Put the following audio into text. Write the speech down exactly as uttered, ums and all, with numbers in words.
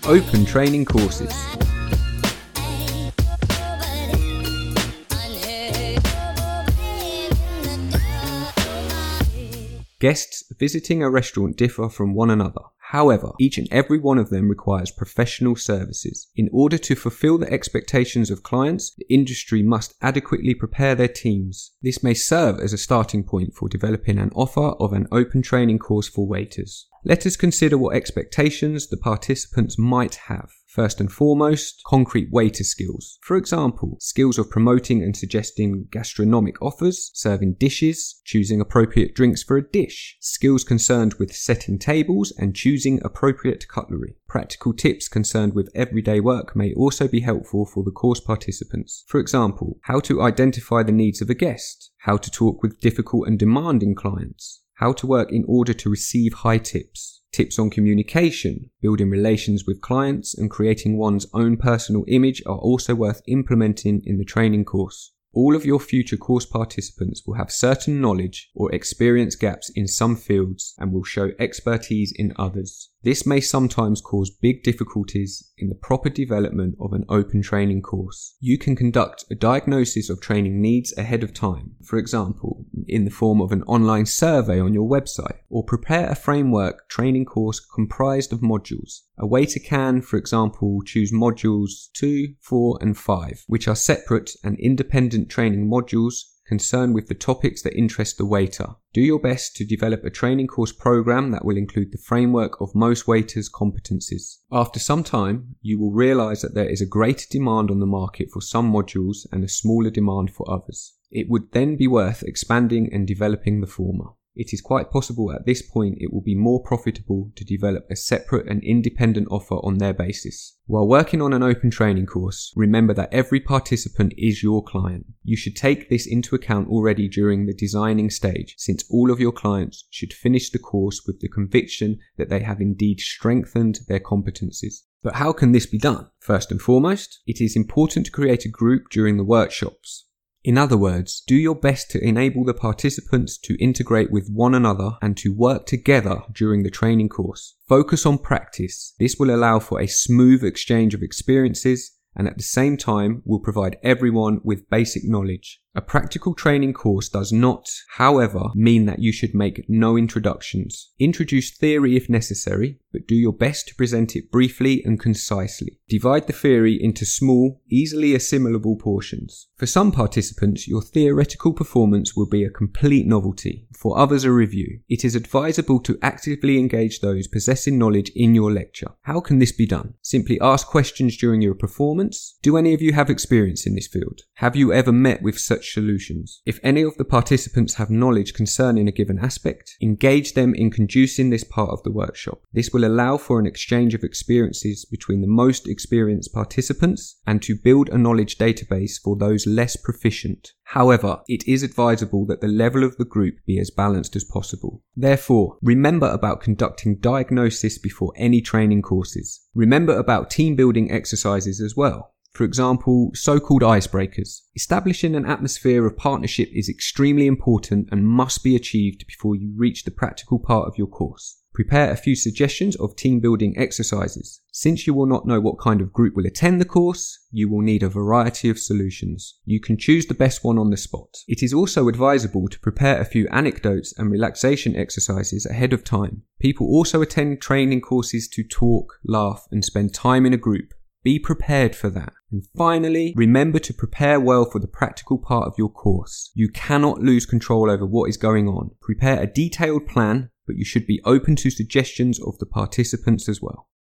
Open training courses. Guests visiting a restaurant differ from one another. However, each and every one of them requires professional services. In order to fulfill the expectations of clients, the industry must adequately prepare their teams. This may serve as a starting point for developing an offer of an open training course for waiters. Let us consider what expectations the participants might have. First and foremost, concrete waiter skills. For example, skills of promoting and suggesting gastronomic offers, serving dishes, choosing appropriate drinks for a dish. Skills concerned with setting tables and choosing appropriate cutlery. Practical tips concerned with everyday work may also be helpful for the course participants. For example, how to identify the needs of a guest, how to talk with difficult and demanding clients, how to work in order to receive high tips. Tips on communication, building relations with clients, and creating one's own personal image are also worth implementing in the training course. All of your future course participants will have certain knowledge or experience gaps in some fields and will show expertise in others. This may sometimes cause big difficulties in the proper development of an open training course. You can conduct a diagnosis of training needs ahead of time, for example, in the form of an online survey on your website, or prepare a framework training course comprised of modules. A waiter can, for example, choose modules two, four, and five, which are separate and independent training modules concerned with the topics that interest the waiter. Do your best to develop a training course program that will include the framework of most waiters' competencies. After some time, you will realize that there is a greater demand on the market for some modules and a smaller demand for others. It would then be worth expanding and developing the former. It is quite possible at this point it will be more profitable to develop a separate and independent offer on their basis. While working on an open training course, remember that every participant is your client. You should take this into account already during the designing stage, since all of your clients should finish the course with the conviction that they have indeed strengthened their competencies. But how can this be done? First and foremost, it is important to create a group during the workshops. In other words, do your best to enable the participants to integrate with one another and to work together during the training course. Focus on practice. This will allow for a smooth exchange of experiences and at the same time will provide everyone with basic knowledge. A practical training course does not, however, mean that you should make no introductions. Introduce theory if necessary, but do your best to present it briefly and concisely. Divide the theory into small, easily assimilable portions. For some participants, your theoretical performance will be a complete novelty. For others, a review. It is advisable to actively engage those possessing knowledge in your lecture. How can this be done? Simply ask questions during your performance. Do any of you have experience in this field? Have you ever met with such solutions? If any of the participants have knowledge concerning a given aspect, engage them in conducting this part of the workshop. This will allow for an exchange of experiences between the most experienced participants and to build a knowledge database for those less proficient. However, it is advisable that the level of the group be as balanced as possible. Therefore, remember about conducting diagnosis before any training courses. Remember about team building exercises as well. For example, so-called icebreakers. Establishing an atmosphere of partnership is extremely important and must be achieved before you reach the practical part of your course. Prepare a few suggestions of team building exercises. Since you will not know what kind of group will attend the course, you will need a variety of solutions. You can choose the best one on the spot. It is also advisable to prepare a few anecdotes and relaxation exercises ahead of time. People also attend training courses to talk, laugh, and spend time in a group. Be prepared for that. And finally, remember to prepare well for the practical part of your course. You cannot lose control over what is going on. Prepare a detailed plan, but you should be open to suggestions of the participants as well.